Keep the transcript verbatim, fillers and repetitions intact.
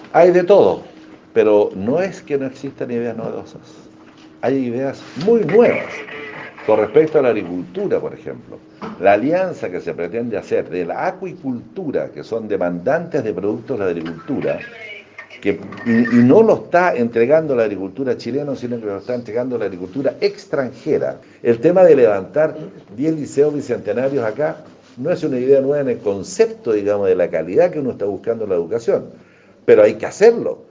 Hay de todo, pero no es que no existan ideas novedosas. Hay ideas muy nuevas con respecto a la agricultura, por ejemplo. La alianza que se pretende hacer de la acuicultura, que son demandantes de productos de la agricultura, que, y, y no lo está entregando la agricultura chilena, sino que lo está entregando la agricultura extranjera. El tema de levantar diez liceos bicentenarios acá no es una idea nueva en el concepto, digamos, de la calidad que uno está buscando en la educación, pero hay que hacerlo.